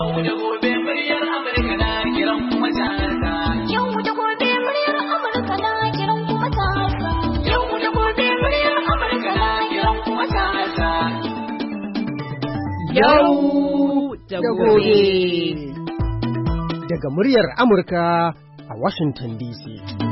da gobe muryar Amurka na kiran kuma ta. Yau da gobe muryar Amurka na kiran kuma ta. Yau da gobe muryar Amurka na kiran kuma ta. Yau da gobe. Daga muryar Amurka a Washington DC.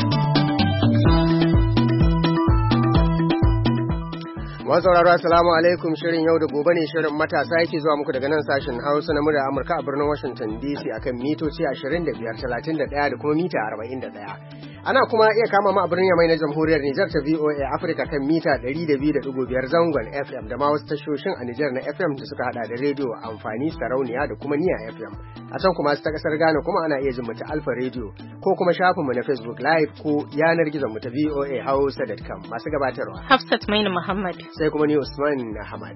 Masauraro assalamu alaikum, shirin yau da gobe ne, shirin matasa yake zuwa muku daga nan sashen Hausa na murya Amurka a birnin Washington DC akan mitoci 25, 31 da kuma mita 41. Ana kuma iya kama mu a birnin Yamai na Jamhuriyar Nijar ta VOA Africa kan mita 102.5 zangon FM da ma wasu tashoshin a Nijar na FM da suka hada da rediyo amfani, sarauniya da kuma niya FM. A can kuma su ta kasar Ghana kuma ana iya jin mu ta Alpha Radio ko kuma shafin mu na Facebook Live ko yanar gizon mu ta voahausa.com. Masu gabatarwa Hafsat Maina Muhammad sai kuma ni Usman Ahmad.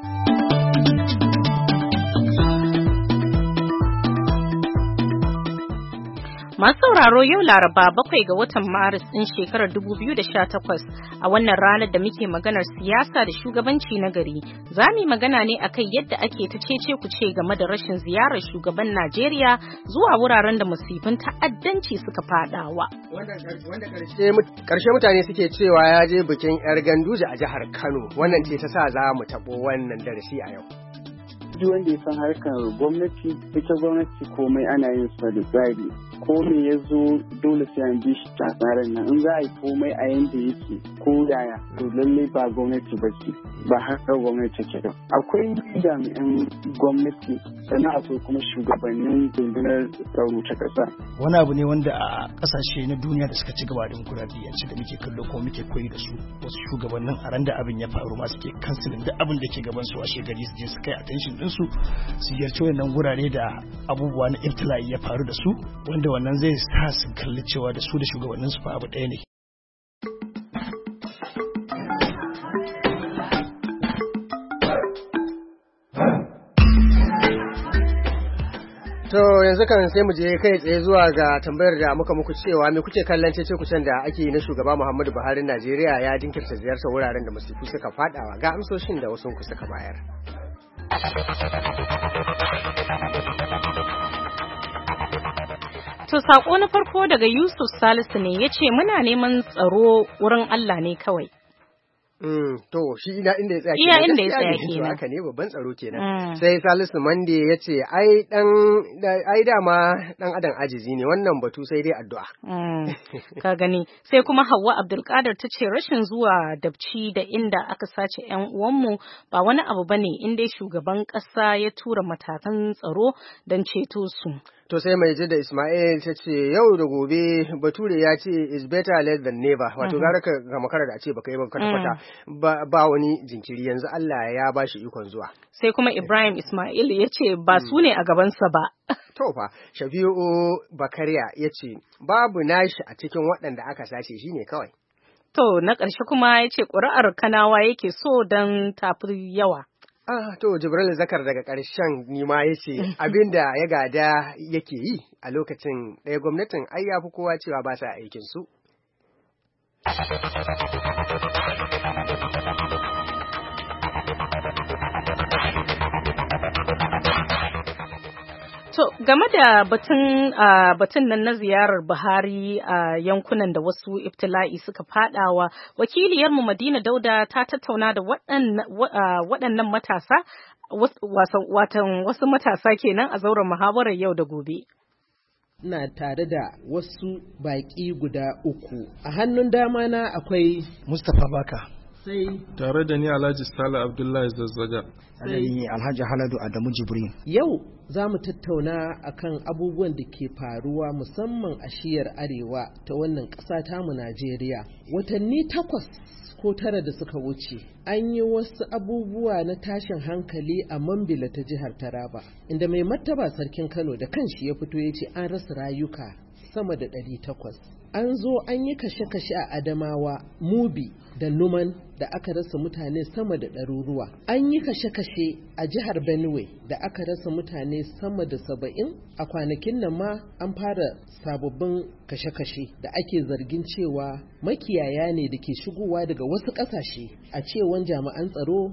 Masu sauraro, yau Laraba 7 ga watan Maris ɗin shekarar 2018 a wannan ranar da muke maganar siyasa da shugabanci na gari. Za mu yi magana ne akan yadda ake ta cece kuce game da rashin ziyarar shugaban Najeriya zuwa wuraren da musibin ta'addanci suka fadawa. Wanda karshe mutane suke cewa ya je bikin 'yar Ganduje a jihar Kano. Wannan ce ta sa za mu taɓo wannan darasi a yau. Duk wanda ya san harkar gwamnati, ita gwamnati komai ana yin sa da tsari. Ko me ya zo dole sai an bi shi ta tsarin nan. In za a yi komai a yanda yake ko yaya, to lallai ba gwamnati ba ce, ba harkar gwamnati ke da. Akwai jami'an gwamnati, sannan akwai kuma shugabannin rundunar tsaro ta ƙasa. Wani abu ne wanda a ƙasashe na duniya da suka ci gaba da dimokuraɗiyyanci da muke kallo ko muke koyi da su, wasu shugabannin a ran da abin ya faru ma suke kansilin da abin da ke gaban su a shegari su je su kai attention ɗinsu su ziyarci wannan gurare da abubuwa na ibtila'i ya faru da su, wanda wannan zai sa su kalli cewa da su da shugabannin su fa abu ɗaya ne. To yanzu kan sai mu je kai tsaye zuwa ga tambayar da muka muku cewa me kuke kallon cece-kucen da ake yi na shugaba Muhammadu Buhari Najeriya ya jinkirta ziyartar wuraren da masifu suka fadawa, ga amsoshin da wasu ku suka bayar. To sako na farko daga Yusuf Salisu ne ya ce muna neman tsaro wurin Allah ne kawai. To shi inda ya tsaya iya inda ya tsaya kenan, haka ne babban tsaro kenan. Sai Salisu Mande ya ce ai dama dan adam ajizi ne, wannan batu sai dai addu'a. Ka gani. Sai kuma Hauwa Abdulkadir ta ce rashin zuwa Dabci da inda aka sace ƴan uwanmu ba wani abu bane, inda shugaban ƙasa ya tura matakan tsaro don ceto su. To sai mai da Ismail ta ce yau da gobe Bature ya ce is better late than never, wato gara ka ga makara da a ce baka yi ba kwata ba wani jinkiri, yanzu Allah ya bashi ikon zuwa. Sai kuma Ibrahim Ismail ya ce ba su ne a gabansa ba. To fa Shafi'u Bakariya ya ce babu nashi a cikin waɗanda aka sace shi ne kawai. To na ƙarshe kuma ya ce ƙuri'ar Kanawa yake so don tafi yawa. To Jibril Zakar daga ƙarshen nima ya ce abinda ya gada yake yi a lokacin ɗaya gwamnatin ai ya fi kowa cewa ba sa aikin su. To game da batun nan na ziyarar Buhari a yankunan da wasu ibtila'i suka fadawa, wakiliyarmu Madina Dauda ta tattauna da waɗannan matasa, watan wasu matasa kenan a zauren muhawarar yau da gobe. Ina tare da wasu baƙi guda uku. A hannun dama na akwai Mustapha Baka. Sai tare da ni Alhaji Sale Abdullahi Zazzaga. Sai Alhaji Haladu Adamu Jibrin. Yau za mu tattauna akan abubuwan da ke faruwa musamman a shiyar arewa ta wannan ƙasa tamu Najeriya. Watanni 8 ko 9 da suka wuce an yi wasu abubuwa na tashin hankali a Mambila ta jihar Taraba, inda mai martaba sarkin Kano da kanshi ya fito ya ce an rasa rayuka sama da 800. An zo an yi kashe-kashe a Adamawa, Mubi da Numan da aka rasa mutane sama da 100. An yi kashe-kashe a jihar Benue da aka rasa mutane sama da 70. A kwanakin nan ma an fara sababbin kashe-kashe da ake zargin cewa makiyaya ne da ke shigowa daga wasu ƙasashe. A cewan jami'an tsaro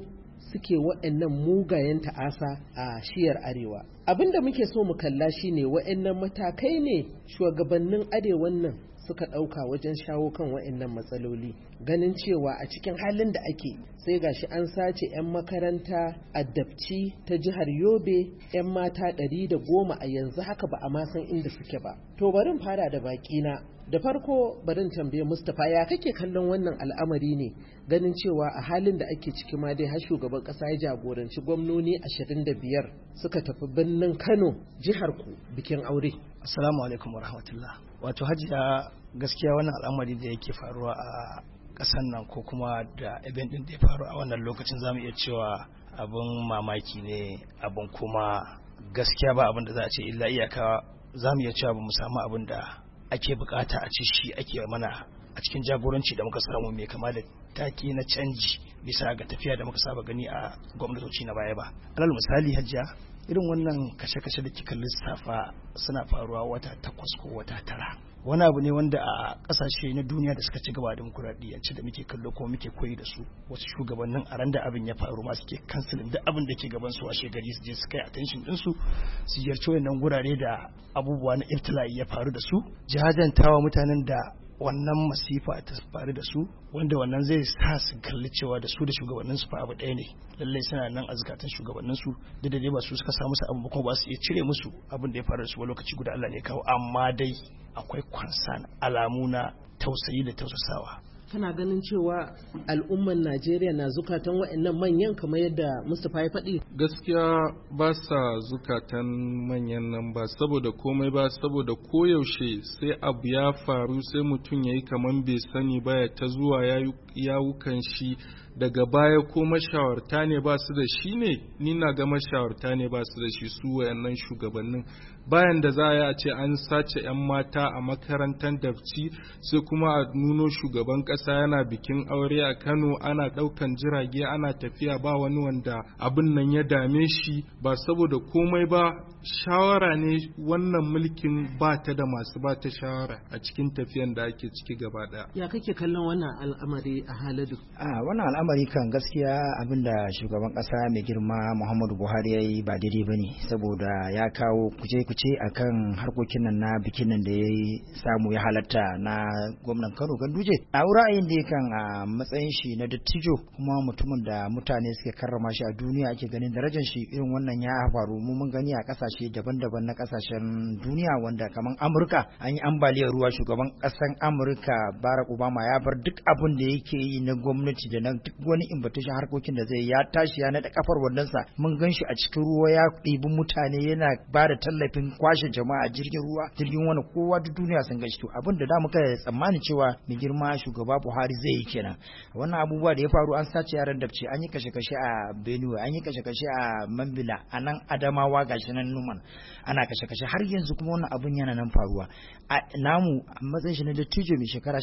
suke waɗannan mugayen ta'asa a shiyar arewa. Abin da muke so mu kalla shine waɗannan matakai ne shugabannin arewan nan suka ɗauka wajen shawo kan waɗannan matsaloli, ganin cewa a cikin halin da ake sai gashi an sace 'yan makaranta a Dabci ta jihar Yobe 'yan mata 110 a yanzu haka ba a ma san inda suke ba. To barin fara da baƙina. Da farko barin tambaye Mustapha, ya kake kallon wannan al'amari ne, ganin cewa a halin da ake ciki ma dai har shugaban kasa ya jagoranci gwamnoni 25 suka tafi birnin Kano jihar ku bikin aure. Assalamu alaikum warahmatullah. Wato Hajiya, gaskiya wannan al'amari da yake faruwa a kasan nan ko kuma da event din da ya faru a wannan lokacin zamu iya cewa abin mamaki ne, abin kuma gaskiya ba abin da za a ce illa iyaka zamu iya cewa ba mu samu abin da ake bukata a ce shi ake mana a cikin jagoranci da muka samu mai kama da take na canji bisa ga tafiya da muka saba gani a gwamnatoci na baya ba. Alal misali Hajiya, irin wannan kashe-kashe da kika lissafa suna faruwa wata 8 ko wata 9. Wani abu ne wanda a kasashe na duniya da suka ci gaba da demokuraɗiyyanci da muke kallo ko muke koyi da su, wasu shugabannin a ran da abin ya faru ma suke kansilin da abin da ke gaban su a shegari su je su kai attention din su ziyarci wannan gurare da abubuwa na ibtila'i ya faru da su, jajantawa mutanen da wannan masifa ta faru da su, wanda wannan zai sa su kalli cewa da su da shugabannin su fa abu ɗaya ne. Lallai suna nan a zukatan shugabannin su, da dai ba su suka samu su abu kuma ba su iya cire musu abin da ya faru da su ba, lokaci guda Allah ne kawo, amma dai akwai kwansan alamu na tausayi da tausasawa. Kana ganin cewa al'umman Najeriya na zukatan waɗannan manyan kamar yadda Mustapha ya faɗi? Gaskiya ba sa zukatan manyan nan ba saboda komai ba, saboda koyaushe sai abu ya faru sai mutum ya yi kamar bai sani ba, ya ta zuwa yawukan shi, daga baya ko mashawarta ne ba su da shi ne, ni na ga mashawarta ne ba su da shi su wayannan shugabannin. Bayan da za a ce an sace 'yan mata a makarantar Dabci sai kuma a nuno shugaban kasa yana bikin aure a Kano, ana daukan jirage ana tafiya, ba wani wanda abin nan ya dame shi, ba saboda komai ba, shawara ne wannan mulkin ba ta da masu ba ta shawara a cikin tafiyan da ake ciki gaba daya. Ya kake kallon wannan al'amari a Haladu? Wannan al'amari kan gaskiya abinda shugaban kasa mai girma Muhammadu Buhari ya yi ba daidai bane, saboda ya kawo kuce akan harkokin nan na bikin nan da ya samu ya halatta na gwamnan Kano Ganduje. A ra'ayin da kan a matsayin shi na dattijo kuma mutumin da mutane suke karrama shi a duniya, ake ganin darajar shi, irin wannan ya faru mu mun gani a kasashe daban-daban na kasashen duniya, wanda kaman Amurka an yi ambaliyar ruwa, shugaban kasan Amurka Barack Obama ya bar duk abin da yake yi na gwamnati da na duk wani invitation harkokin da zai, ya tashi ya naɗa kafar wandonsa, mun gan shi a cikin ruwa ya ɗibi mutane yana ba da tallafin kwashe jama'a jirgin wani kowa duk duniya sun gashi. To abin da muka tsammani cewa mai girma shugaba Buhari zai yi kenan. Wannan abubuwa da ya faru, an sace yaran Dabci, an yi kashe-kashe a Benue, an yi kashe-kashe a Mambila, a nan Adamawa gashi nan Numan ana kashe-kashe, har yanzu kuma wannan abin yana nan faruwa. A namu a matsayin shi na dattijo mai shekara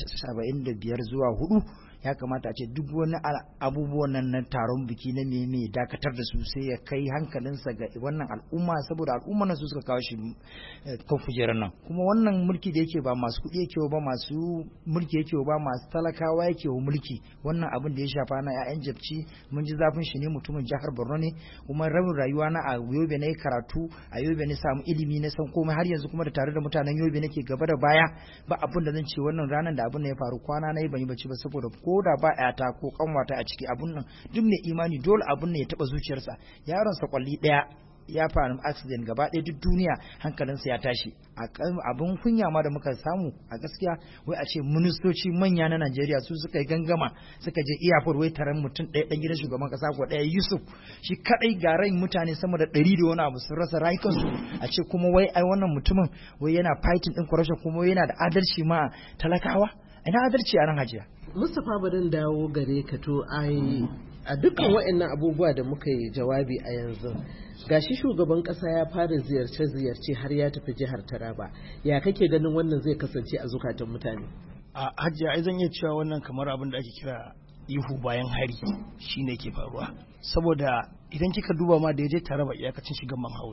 75 zuwa 4 ya kamata a ce duk wani abubuwan nan na taron biki na meme dakatar da su, sai ya kai hankalinsa ga wannan al'umma, saboda al'umma nan su suka kawo shi kan kujerar nan. Kuma wannan mulki da yake ba masu kuɗi yake ba, masu mulki yake ba, masu talakawa yake wa mulki. Wannan abin da ya shafa na 'ya'yan Dabci mun ji zafin shi ne, mutumin jihar Borno ne, kuma rabin rayuwa na a Yobe na karatu, a Yobe ne samu ilimi na san komai, har yanzu kuma da tare da mutanen Yobe nake gaba da baya. Ba abin da zan ce wannan ranar da abin da ya faru kwana na yi ban yi bacci ba, saboda ko da ba yata ko kanwata a ciki, abun nan duk mai imani dole abun nan ya taba zuciyarsa. Yaron sa kwalli daya ya faru accident gaba ɗaya duk duniya hankalinsa ya tashi. Abin kunya ma da muka samu a gaskiya, wai a ce ministoci manya na Najeriya su suka yi gangama suka je iyafar wai taron mutum ɗaya ɗan gidan shugaban ƙasa ko ɗaya Yusuf, shi kaɗai ga ran mutane sama da 100 da wani abu sun rasa rayukansu. A ce kuma wai ai wannan mutumin wai yana fighting din corruption, kuma yana da adalci ma talakawa. Ina adalci a nan Hajiya? Mustapha barin dawo gare ka. To a dukkan waɗannan abubuwa da muka yi jawabi a yanzu, gashi shugaban ƙasa ya fara ziyarce-ziyarce har ya tafi jihar Taraba. Ya kake ganin wannan zai kasance a zukatan mutane? A Hajiya, ai zan iya cewa wannan kamar abin da ake kira ihu bayan hari shine ke faruwa, saboda idan kika duba ma da ya je Taraba iyakacin shigan Man House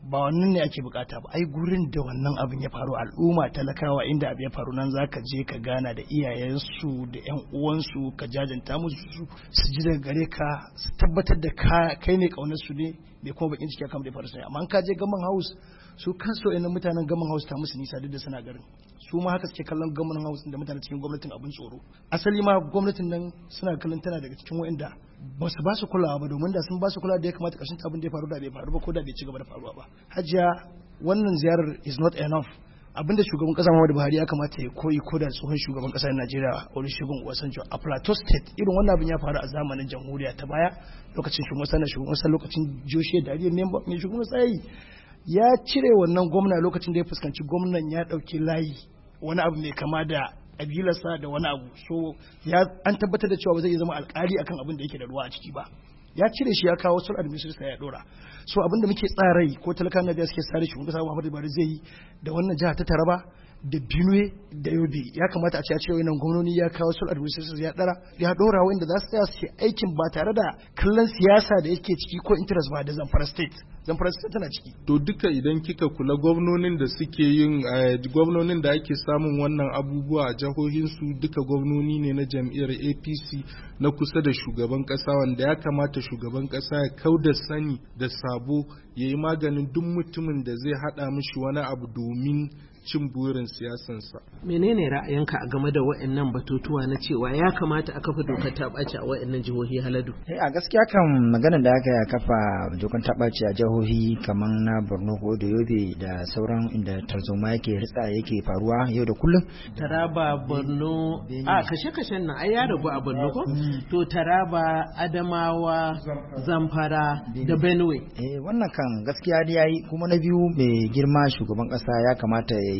ba wannan ne ake bukata ba. Ai gurin da wannan abin ya faru, al'umma talakawa inda abin ya faru nan zaka je ka gana da iyayensu da ƴan uwansu, ka jajanta musu su ji daga gare ka, su tabbatar da kai ne kaunar su ne bai kuma bakin ciki akan da ya faru sai. Amma an ka je Gaman House, su kansu wayannan mutanen Gaman House ta musu nisa duk da suna garin. Su ma haka suke kallon Gaman House da mutanen cikin gwamnatin abin tsoro. Asali ma gwamnatin nan suna kallon tana daga cikin wayanda ba su kulawa ba, domin da sun ba su kulawa da ya kamata kashin abin da ya faru da bai faru ba, ko da bai ci gaba da faruwa ba. Hajiya, wannan ziyarar is not enough. Abinda shugaban kasa Muhammadu Buhari ya kamata ya koyi ko da tsohon shugaban kasar Najeriya Olusegun Obasanjo a Plateau State. Irin wannan abin ya faru a zamanin jamhuriya ta baya, lokacin shugaban kasa lokacin Joshua Dariye Member mai shugaban kasa ya cire wannan gwamna lokacin da ya fuskanci gwamnan ya dauki layi wani abu mai kama da kabilarsa da wani abu, so an tabbatar da cewa ba zai zama alkali akan abin da yake da ruwa a ciki ba. Ya cire shi ya kawo sul administration ya dora. So abinda muke tsarai ko talakan Najeriya suke tsare shi, kuma Muhammadu Buhari zai yi da wannan jiha ta Taraba da Benue da Yobe, ya kamata a ce wannan gwamnoni ya kawo sul administration ya dora wanda za su tsaya su aikin ba tare da kallon siyasa da yake ciki ko interest ba da Zamfara State tana ciki. To duka idan kika kula gwamnonin da suke yin gwamnonin da ake samun wannan abubuwa a jihohin su duka gwamnoni ne na jam'iyyar APC na kusa da shugaban kasa, wanda ya kamata shugaban kasa ya kauda sani da sabo ya yi maganin duk mutumin da zai hada mishi wani abu domin cin burin siyasansa. Menene ra'ayinka a game da waɗannan batutuwa na cewa ya kamata a kafa dokar ta ɓaci a waɗannan jihohi, Haladu? A gaskiya kan maganar da aka kafa dokar ta ɓaci a jihohi kamar na Borno ko da Yobe da sauran inda tarzoma yake faruwa yau da kullum. Taraba, Borno, kashe-kashen nan ai ya ragu a Borno ko? To Taraba, Adamawa, Zamfara da Benue. Wannan kan gaskiya da yayi, kuma na biyu mai girma shugaban ƙasa ya kamata ya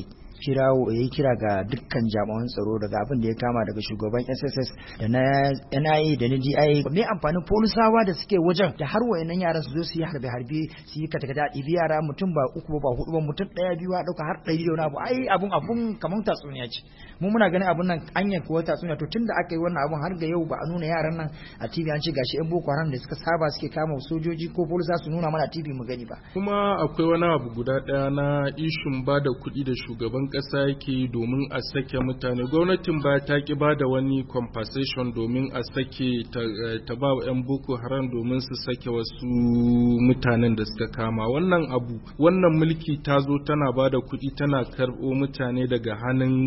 yi kira ga dukkan jami'an tsaro, daga abin da ya kama daga shugaban SSS da na NIA da na DIA. Me amfanin polisawa da suke wajen da har wayannan yaran su zo su yi harbe su yi katakata ɗibi yara mutum ba uku ba hudu ba mutum ɗaya biyu a ɗauka har 100 da wani abu. Abun kamar tatsuniya ce. Mu muna ganin abun nan anya kuwa tatsuniya. To tunda aka yi wannan abun har ga yau ba a nuna yaran nan a TV, an ce gashi yan Boko Haram da suka saba suke kama sojoji ko polisa su nuna mana TV mu gani ba. Kuma akwai wani abu guda ɗaya na ishun ba da kuɗi da shugaban ƙasa yake domin a sake mutane. Gwamnatin ba ta ki ba da wani compensation domin a sake ta ba wa 'yan Boko Haram domin su sake wasu mutanen da suka kama. Wannan mulki ta zo tana ba da kuɗi tana karɓo mutane daga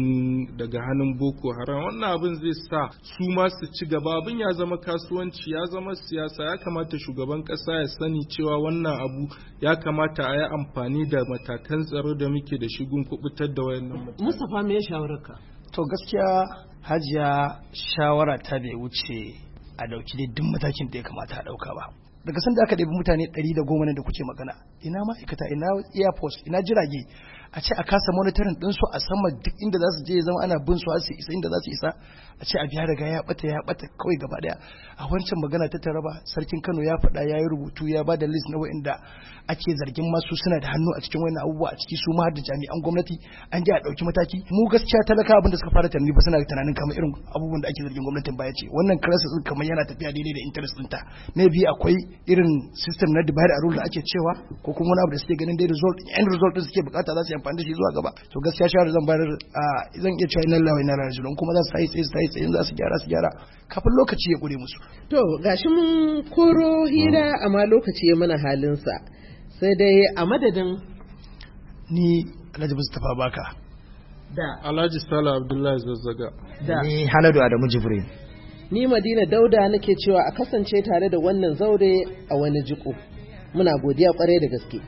hannun Boko Haram. Wannan abin zai sa su ma su ci gaba. Abin ya zama kasuwanci, ya zama siyasa. Ya kamata shugaban ƙasa ya sani cewa wannan abu ya kamata a yi amfani da matakan tsaro da muke da shigun kubutar da wayannan mutane. Mustapha, me shawararka? To gaskiya Hajiya, shawara ta bai wuce a dauki dai duk matakin da ya kamata a dauka ba. Daga sanda aka ɗebi mutane 110 da kuke magana, ina ma'aikata, ina airport, ina jirage, a ce a kasa monitoring ɗinsu a sama duk inda za su je zama ana bin su har su isa inda za su isa, a ce a biya daga ya bata kawai gaba daya. A wancan magana ta Taraba, sarkin Kano ya faɗa, ya yi rubutu, ya ba da list na wa'inda ake zargin masu suna da hannu a cikin wannan abubuwa, a ciki su ma da jami'an gwamnati an je a ɗauki mataki. Mu gaskiya talaka abin da suka fara tunani ba suna tunanin kamar irin abubuwan da ake zargin gwamnatin baya ce. Wannan crisis din kamar yana tafiya daidai da interest ɗinta. Maybe akwai irin system na divide and rule da ake cewa, ko kuma wani abu da suke ganin dai end result din suke bukata za su yi amfani da shi zuwa gaba. To gaskiya shawara zan bayar, zan iya cewa inna lillahi wa inna ilaihi raji'un, kuma za su yi tsaye za su gyara kafin lokaci ya kure musu. To gashi mun koro hira amma lokaci ya mana halinsa, sai dai a madadin ni Alhaji Mustapha Baka da Alhaji Sala Abdullahi Zazzaga da ni Haladu Adamu Jibril, ni Madina Dauda nake cewa a kasance tare da wannan zaure a wani jiko. Muna godiya kwarai da gaske.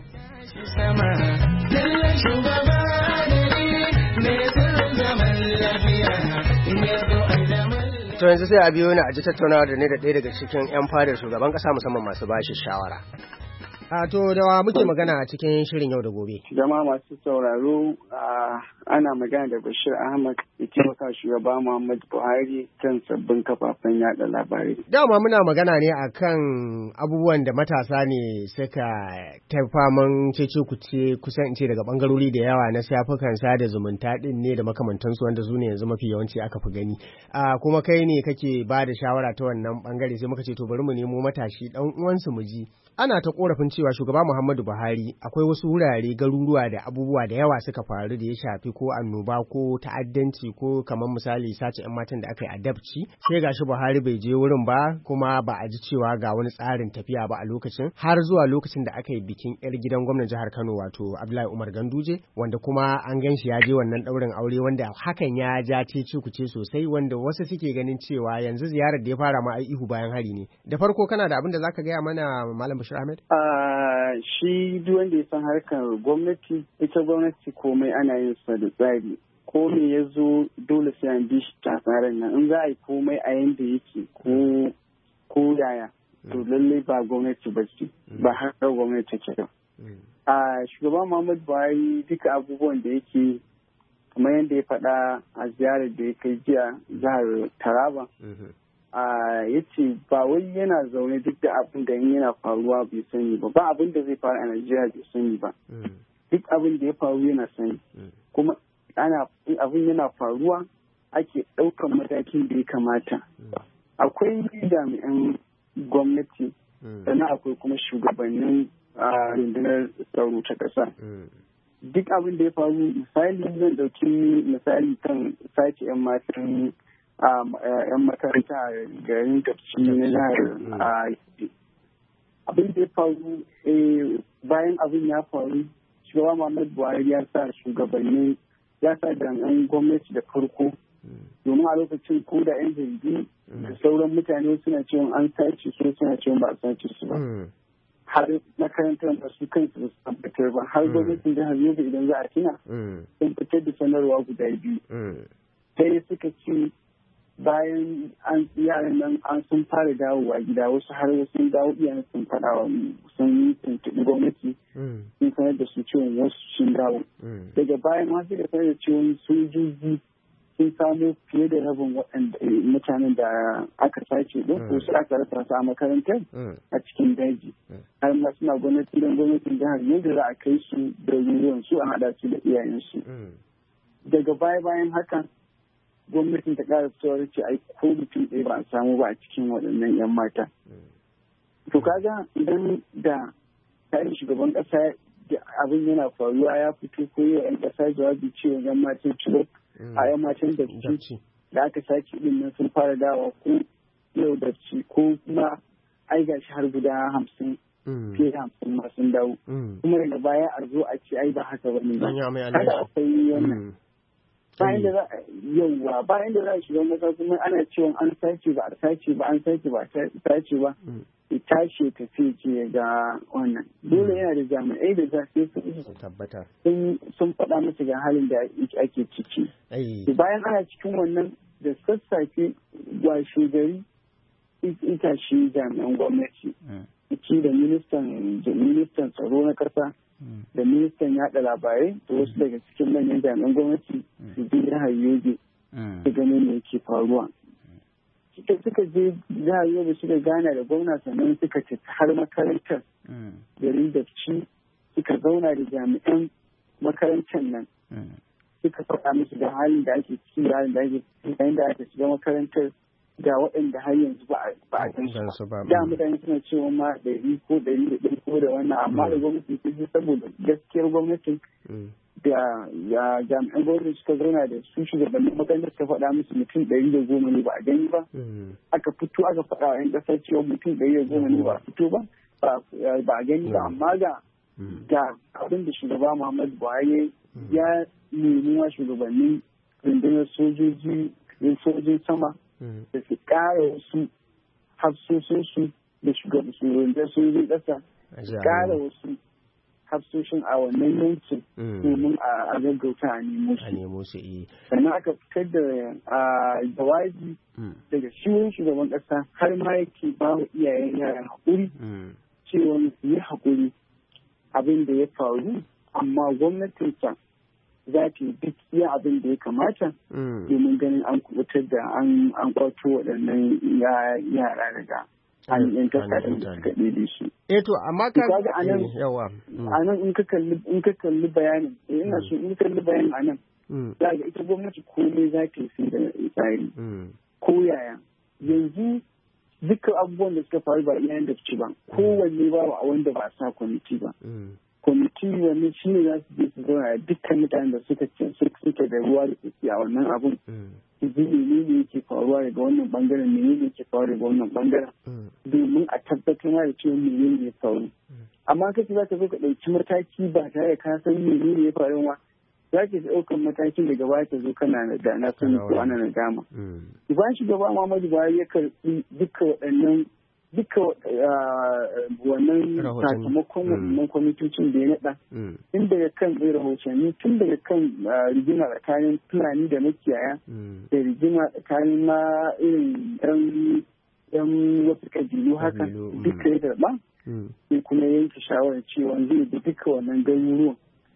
To yanzu sai a biyo ni a ji tattaunawa da ne da ɗaya daga cikin 'yan fadar shugaban ƙasa, musamman masu bashi shawara. To da wa muke magana a cikin shirin yau da gobe? Jama'a masu sauraro, ana magana da Bashir Ahmad, da taimaka shugaba Muhammadu Buhari kan sabbin kafafen yada labarai. Dama muna magana ne akan abubuwan da matasa ne suka ta faman cece-kuce kusan in ce daga bangarori da yawa na shafukan sada zumunta din ne da makamantansu, wanda su ne yanzu mafi yawanci aka fi gani. Kuma kai ne kake ba da shawara ta wannan bangare, sai muka ce to bari mu nemo matashi dan uwansu mu ji. Ana ta korafin cewa shugaba Muhammadu Buhari akwai wasu wurare garuruwa da abubuwa da yawa suka faru da ya shafi ko annoba ko ta'addanci ko kamar misali sace 'yan matan da aka yi a Dabci, sai gashi Buhari bai je wurin ba kuma ba a ji cewa ga wani tsarin tafiya ba a lokacin har zuwa lokacin da aka yi bikin 'yar gidan gwamnan jihar Kano wato Abdullahi Umar Ganduje, wanda kuma an gan shi ya je wannan ɗaurin aure wanda hakan ya ja cece-kuce sosai, wanda wasu suke ganin cewa yanzu ziyarar da ya fara ma ihu bayan hari ne. Da farko kana da abin da zaka gaya mana Malam Bashir Ahmed? Shi duk wanda ya san harkar gwamnati, ita gwamnati komai ana yin sa da tsari. Ko me ya zo dole sai an bi shi ta tsarin nan. In za a yi komai a yanda yake ko yaya, to lallai ba gwamnati ba ce, ba harkar gwamnati take ba. Shugaban Muhammadu Buhari duka abubuwan da yake kamar yadda ya faɗa a ziyarar da ya kai jiya jihar Taraba. Ya ce ba wai yana zaune duk da abin da yana faruwa bai sani ba abin da zai faru a Najeriya bai sani ba, duk abin da ya faru yana sani, kuma abin yana faruwa ake ɗaukan matakin da ya kamata. Akwai jami'an gwamnati sannan akwai kuma shugabannin rundunar tsaro ta ƙasa. Duk abin da ya faru, misali zan ɗauki misali kan sace 'yan matan 'yan makaranta a garin Dabci na jihar abin da ya faru bayan abin ya faru, shugaba Muhammadu Buhari ya sa jami'an gwamnati da farko, domin a lokacin ko da 'yan jaridu da sauran mutane suna cewa an sace su, suna cewa ba a sace su ba. Har makarantar da su kansu ba su tabbatar ba, har gwamnatin jihar Yobe idan za a tuna sun fitar da sanarwa guda biyu. Sai suka ce bayan yaran nan an sun fara dawowa gida, wasu har sun dawo iyayen sun faɗa wa sun yi tuntuɓi gwamnati sun sanar da su cewa wasu sun dawo. Daga bayan ma suka sanar da cewa sojoji sun samo fiye da rabin waɗanda mutanen da aka sace din ko su aka rasa su a makarantar a cikin daji, har ma suna gwamnatin jihar yadda za a kai su da ruwan su a haɗa su da iyayensu. Daga bayan haka gwamnatin ta ƙara fitowar ce ai ko mutum ɗaya ba a samu ba a cikin waɗannan 'yan mata. To kaga idan da tarihin shugaban ƙasa abin yana faruwa ya fito ko yi 'yan ƙasa jawabi cewa 'yan matan ciro a 'yan matan da aka sake ɗin nan sun fara dawa ko yau da ci ko kuma ai gashi har guda 50 fiye da 50 ma sun dawo. Kuma daga baya a zo a ce ai ba haka ba ne ba. Kada akwai wannan. Bayan da za a shiga masa kuma ana cewa an sace ba a sace ba an sace ba a sace ba, ya tashi ya tafi ce ga wannan. Dole yana da jami'ai da za su tabbata sun faɗa masa ga halin da ake ciki. Bayan ana cikin wannan da sassafe washe gari ita shi jami'an gwamnati ciki da ministan tsaro na ƙasa da ministan yaɗa labarai da wasu daga cikin manyan jami'an gwamnati su je jihar Yobe su gane me yake faruwa. Suka je jihar Yobe suka gana da gwamna, sannan suka tafi har makarantar garin Dabci suka zauna da jami'an makarantar nan suka faɗa musu da halin da ake ciki da halin da ake ciki yayin da aka shiga makarantar ga waɗanda har yanzu ba a gan su ba. Da mutane suna cewa ma 100 ko 100 ko da wannan, amma da gwamnati ta ji saboda gaskiyar gwamnatin da jami'an gwamnati suka zauna da su shugabannin makarantar suka faɗa musu mutum 110 ne ba a gani ba. Aka fito aka faɗa wa 'yan ƙasar cewa mutum 110 ne ba a fito ba a gani ba, amma ga abin da shugaba Muhammadu Buhari ya nemi wa shugabannin rundunar sojin sama da su ƙara wasu hafsoshinsu da shugabannin sojin ƙasa su ƙara wasu hafsoshin a wannan yankin domin a gaggauta a nemo su. Sannan aka fitar da jawabi daga shiwon shugaban ƙasa har ma yake ba wa iyayen yaran haƙuri cewa su yi haƙuri abin da ya faru, amma gwamnatinsa za ta yi duk iya abin da ya kamata domin ganin an kubutar da an kwato waɗannan yara daga hannun kasa da suka ɗebe su. To amma ka yawa a nan in ka kalli bayanin ina so in kalli bayanin a nan za ga ita gwamnati komai za ta yi da tsari ko yaya. Yanzu dukkan abubuwan da suka faru ba iyayen da ci ba kowanne ba a wanda ba sa kwamiti ba kwamiti wani shi ne za su je su zauna dukkan mutanen da suke da ruwa da tsaki a wannan abun su ji menene yake faruwa daga wannan bangaren menene yake faruwa daga wannan bangaren domin a tabbatar da cewa menene ya faru amma kace za ka zo ka ɗauki mataki ba tare da ka san menene ya faru ma za ki ɗaukar matakin daga baya ta zo kana da na sani ko ana nadama. Bayan shugaba Muhammadu Buhari ya karɓi duka wannan sakamakon wannan kwamitocin da ya naɗa tun daga kan rahotanni tun daga kan rigima tsakanin Fulani da makiyaya da rigima tsakanin ma irin yan wasu kabilu haka duka ya karɓa sai kuma yanke shawarar cewa zai da duka wannan garuruwan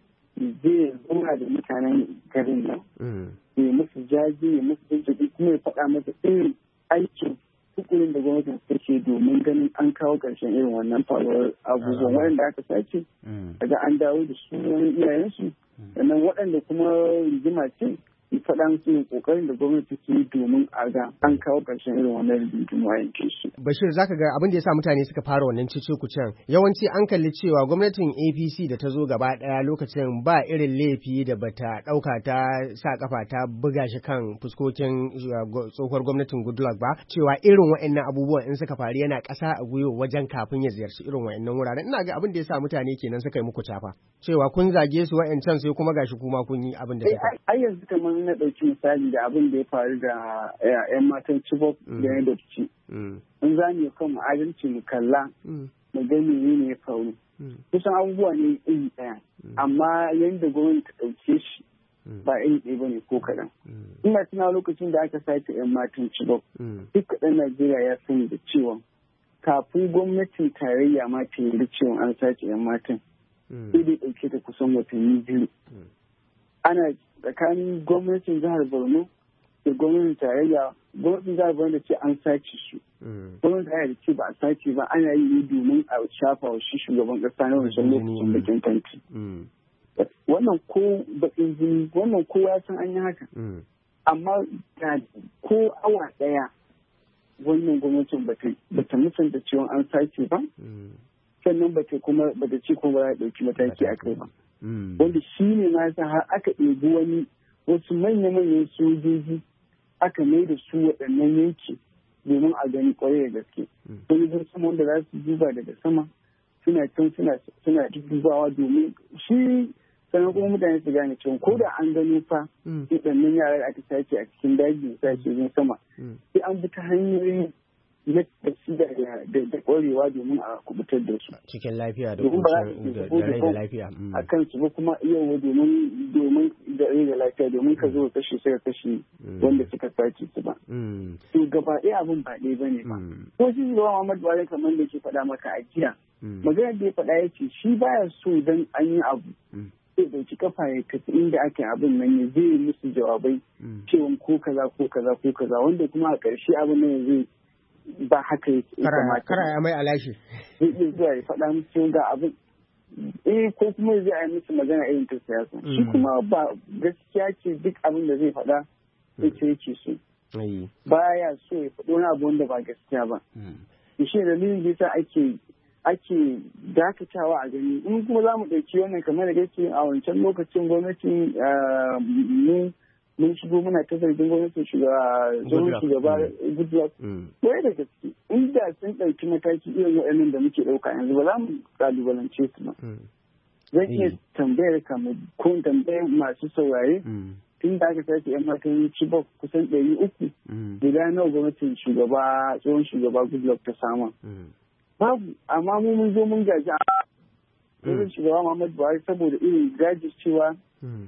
zai zauna da mutanen garin nan ya musu jaji ya musu jinjiri kuma ya faɗa masa irin aikin hukumin da gwamnatin take domin ganin an kawo ƙarshen irin wannan faruwar abubuwan waɗanda aka sace daga an dawo da su wani iyayensu sannan waɗanda kuma rigima ce faɗa musu kokarin da gwamnati ke domin a ga an kawo ƙarshen irin wannan rigingimu a yankin su. Bashir zaka ga abin da yasa mutane suka fara wannan cece-kucen yawanci an kalli cewa gwamnatin APC da ta zo gaba ɗaya lokacin ba irin laifi da bata ɗauka ta sa kafa ta buga shi kan fuskokin tsohuwar gwamnatin Goodluck ba cewa irin wa'annan abubuwan in suka faru yana ƙasa a gwiwa wajen kafin ya ziyarci irin wa'annan wuraren ina ga abin da yasa mutane kenan suka yi muku cafa cewa kun zage su wa'ancan sai kuma gashi kuma kun yi abin da suka. Ai yanzu kamar na ɗauki misali da abin da ya faru da 'yan matan Chibok da ya dauki. In za mu kan mu adalci mu kalla mu ga menene ya faru. Kusan abubuwa ne iri ɗaya amma yadda gwamnati ta ɗauke shi ba iri ɗaya ba ne ko kaɗan. Ina tuna lokacin da aka sace 'yan matan Chibok duk ɗan Najeriya ya sani da cewa kafin gwamnatin tarayya ma ta yi cewa an sace 'yan matan sai dai ɗauke ta kusan watanni biyu. Ana tsakanin gwamnatin jihar Borno da gwamnatin tarayya gwamnatin jihar Borno da ce an sace su gwamnatin tarayya da ce ba a sace ba ana yi ne domin a shafa wa shi shugaban kasa na wancan lokacin bakin tanki wannan ko bakin jini wannan kowa ya san an yi haka amma ko awa daya wannan gwamnatin bata musanta cewa an sace ba sannan bata ce kuma ba za a ɗauki mataki a kai ba wanda shi ne na sa har aka ɗebi wasu manya-manyan sojoji aka mai da su waɗannan yanki domin a gani kwarai da gaske. Sojojin sama wanda za su duba daga sama suna can suna dubawa domin shi sannan kuma mutane su gane cewa ko da an gano fa waɗannan yara da aka sace a cikin daji da sojojin sama sai an bi ta hanyoyi na tasida da ƙwarewa domin a kubutar da su cikin lafiya da rai da lafiya a kan su ba kuma yawa domin da rai da lafiya domin ka zo kashe sai ka kashe wanda suka sace su ba to gaba ɗaya abin ba ɗaya bane ba ko shi zuwa Muhammadu Buhari kamar da ke faɗa maka a jiya maganar da ya faɗa ya ce shi baya so idan an yi abu sai dauki kafa ya tafi inda ake abin nan ya zai musu jawabai cewa ko kaza ko kaza ko kaza wanda kuma a ƙarshe abin nan zai ba haka yake kara ya mai alashi zai iya zuwa ya faɗa musu ga abin ko kuma zai yi musu magana irin ta siyasa shi kuma ba gaskiya ce duk abin da zai faɗa ita yake so baya so ya faɗo wani abu wanda ba gaskiya ba shi dalilin da yasa ake dakatawa a gani in kuma za mu ɗauki wannan kamar da gaske a wancan lokacin gwamnatin mun shigo muna ta zargin gwamnatin shugaba Goodluck ɗaya da gaske inda sun ɗauki mataki irin waɗannan da muke ɗauka yanzu ba za mu ƙalubalance su ba zan iya tambayar ko tambayar masu saurare tun da aka sace 'yan matan Chibok kusan 300 guda nawa gwamnatin tsohon shugaba Goodluck ta sama babu amma mun zo mun gaji a shugaba Muhammadu Buhari saboda irin gaji cewa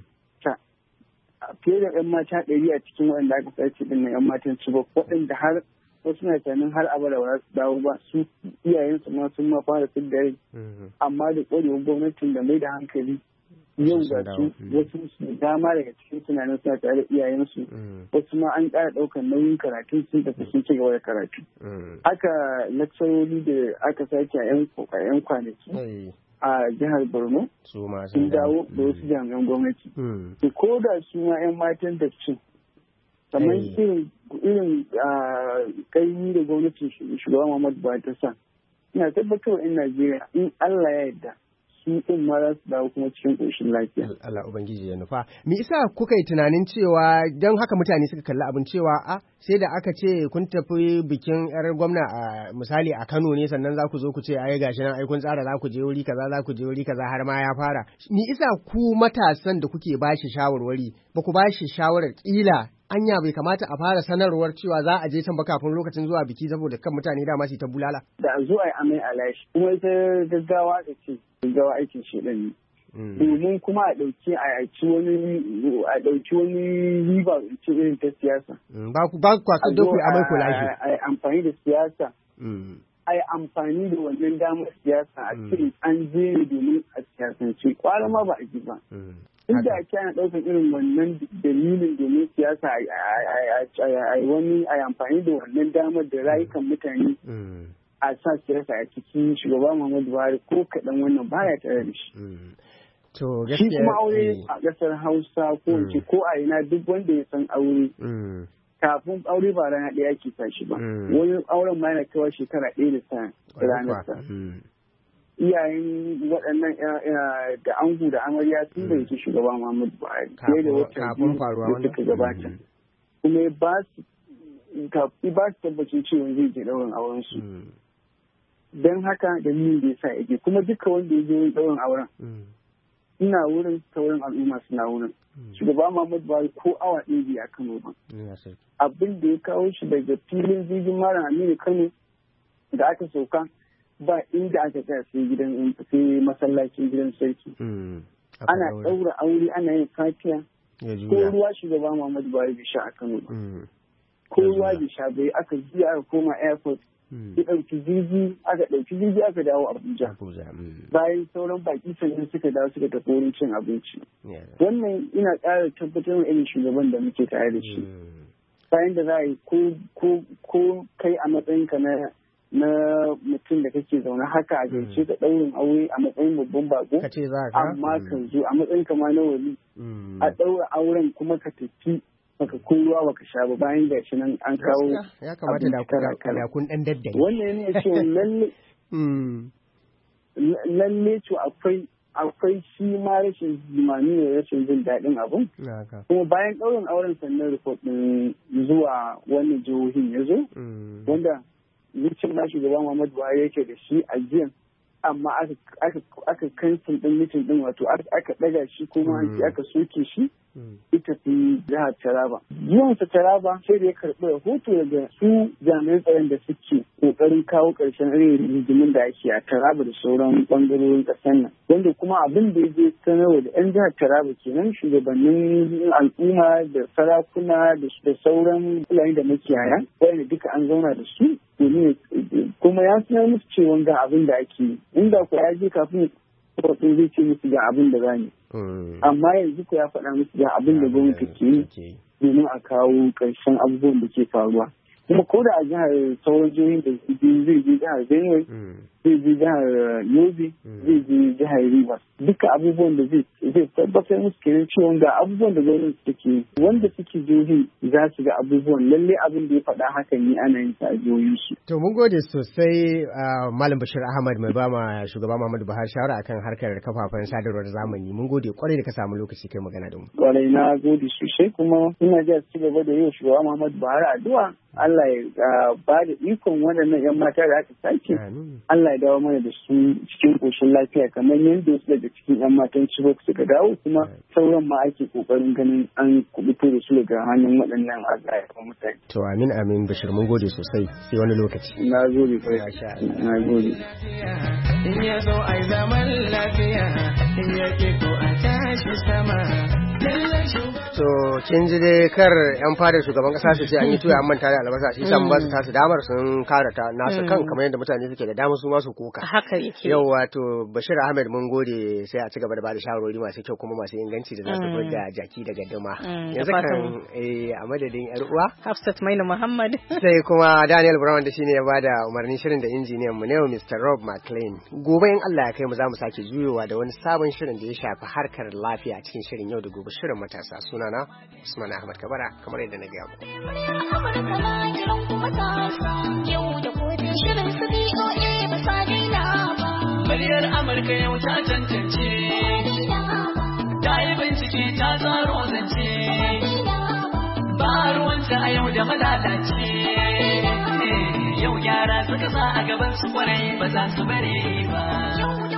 fiye da 'yan mata 100 a cikin waɗanda aka sace din na 'yan matan Chibok waɗanda har wasu na tunanin har abada ba za su dawo ba su iyayensu ma sun ma fara fid da rai amma da ƙwarewar gwamnatin da mai da hankali yau ga su wasu su dama daga cikin tunanin suna tare da iyayensu wasu ma an ƙara ɗaukar nauyin karatu sun tafi sun ci gaba da karatu aka lakcarori da aka sake a 'yan kwanaki a jihar Borno sun dawo da wasu jami'an gwamnati. Ko da su ma 'yan matan da su kamar irin kai da gwamnatin shugaban Muhammadu Buhari ta sa, ina tabbatar in Najeriya in Allah ya yarda su din ma za su dawo kuma cikin ƙoshin lafiya. Allah Ubangiji ya nufa. Me isa kuka yi tunanin cewa don haka mutane suka kalli abin cewa sai da aka ce kun tafi bikin yar gwamna a misali a Kano ne sannan za ku zo ku ce ai gashi nan ai kun tsara za ku je wuri kaza za ku je wuri kaza har ma ya fara. Me isa ku matasan da kuke bashi shawarwari ba ku bashi shawarar kila anya bai kamata a fara sanarwar cewa za a je can ba kafin lokacin zuwa biki saboda kan mutane dama su ta bulala. Da a zo a yi amai alashi kuma ita gaggawa da ce gaggawa aikin shedan ne. Domin kuma a ɗauki wani riba ce irin ta siyasa. Ba ku kwasan da ku amai ku lashi. A yi amfani da siyasa. A yi amfani da wannan damar siyasa a cikin an je ne domin a siyasance kwara ma ba a ji ba. Inda ake ana ɗaukar irin wannan dalilin domin siyasa a yi amfani da wannan damar da rayukan mutane a sa siyasa a cikin shugaba Muhammadu Buhari ko kaɗan wannan baya tare da shi. Shi kuma aure a ƙasar Hausa ko a ina duk wanda ya san aure. Kafin aure ba rana ɗaya ke tashi ba. Wani auren ma yana kawai shekara ɗaya da sa ranar sa. Iyayen waɗannan da ango da amarya sun bai ci shugaba Muhammadu Buhari fiye da wata biyu da suka gabata. Kuma ba su tabbacin cewa zai je ɗaurin auren su. Don haka da ni da yasa yake kuma duka wanda ya je ɗaurin auren. Ina wurin sauran al'umma suna wurin. Shugaba Muhammadu Buhari ko awa ɗaya bai a Kano ba. Abin da ya kawo shi daga filin jirgin Malam Aminu Kano da aka sauka. Ba inda aka tsaya sai masallacin gidan sarki. Ana ɗaura aure ana yin fatiya. Ko ruwa shugaba Muhammadu Buhari bai sha a Kano ba. Ko ruwa bai sha bai aka jiya aka koma airport. Ya ɗauki jirgi aka dawo Abuja. Bayan sauran baki sannan suka dawo suka tafi wurin cin abinci. Wannan ina ƙara tabbatar da irin shugaban da muke tare da shi. Bayan da za a yi ko kai a matsayinka na mutum da kake zaune haka a gaishe da ɗaurin aure a matsayin babban bako amma ka zo a matsayin kama na wali a ɗaura auren kuma ka tafi baka kowa baka sha ba bayan gashi nan an kawo ya kamata da kun dan daddare wannan ne cewa lalle to akwai shi ma rashin jimami da rashin jin daɗin abun kuma bayan ɗaurin auren sannan report ɗin zuwa wani jihohin ya zo wanda mutum na shugaban Muhammadu Buhari yake da shi a jiyan amma aka kansil din mitin din wato aka daga shi kuma aka soke shi ita fi jihar Taraba. Zuwansa Taraba sai da ya karɓi rahoto daga su jami'an tsaron da suke ƙoƙarin kawo ƙarshen rigimin da ake a Taraba da sauran ɓangarorin ƙasar nan. Wanda kuma abin da ya je sanarwa da 'yan jihar Taraba kenan shugabannin al'umma da sarakuna da sauran fulani da makiyaya wanda duka an zauna da su domin kuma ya sanar musu cewa ga abin da ake yi. Inda ku ya je kafin kwakwatsun zai ce musu ga abin da zane. Amma yanzu ku ya faɗa musu ga abin da gwamnati ke yi domin a kawo ƙarshen abubuwan da ke faruwa. Kuma ko da a jihar sauran jihohin da zai je jihar Benue, zai je jihar Yobe, zai je jihar Rivers. Duka abubuwan da zai tabbatar musu kenan cewa ga abubuwan da gwamnati take wanda suke jihohin za su ga abubuwan lalle abin da ya faɗa hakan ne ana yin sa a jihohin su. To mun gode sosai Malam Bashir Ahmad mai ba ma shugaba Muhammadu Buhari shawara akan harkar kafafen sadarwar zamani. Mun gode kwarai da ka samu lokaci kai magana da mu. Kwarai na gode sosai kuma ina ji ci gaba da yau shugaba Muhammadu Buhari addu'a Allah ya ba da ikon waɗannan 'yan mata da aka sace. Allah ya dawo mana da su cikin ƙoshin lafiya kamar yadda wasu daga cikin 'yan matan Chibok suka dawo kuma sauran ma ake ƙoƙarin ganin an kubuto da su daga hannun waɗannan azayawan mutane. To amin Bashir mun gode sosai sai wani lokaci. Na gode kai. Na gode. In ya zo ai zaman lafiya in ya ke ko a tashi sama. To kin ji dai kar yan fadar shugaban kasa su ce an yi tuya an manta da albasa shi san ba su tasu damar sun kara ta nasu kan kamar yadda mutane suke da damar su ma su koka. Haka yake. Yau wato Bashir Ahmed mun gode sai a ci gaba da bada shawarwari masu kyau kuma masu inganci da za su da jaki daga duma. Yanzu kan a madadin yar uwa Hafsat Maina Muhammad sai kuma Daniel Brown da shine ya bada umarnin shirin da injiniyan mu ne Mr. Rob McLean. Gobe in Allah ya kai mu za mu sake juyowa da wani sabon shirin da ya shafi harkar lafiya cikin shirin yau da gobe shirin matasa suna sunana Usman Ahmad Kabara kamar yadda na gaya muku. Amurka na kiran kuma tasa yau da gobe shirin su BOA ba sa daina ba. Muryar Amurka yau ta tantance, ta yi bincike ta tsaro zance, ba ruwanta a yau da malalace. Yau gyara suka sa a gaban su kwarai ba za su bare ba.